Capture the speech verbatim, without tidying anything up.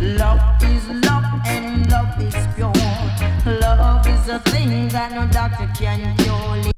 Love is love and love is pure. Love is a thing that no doctor can cure.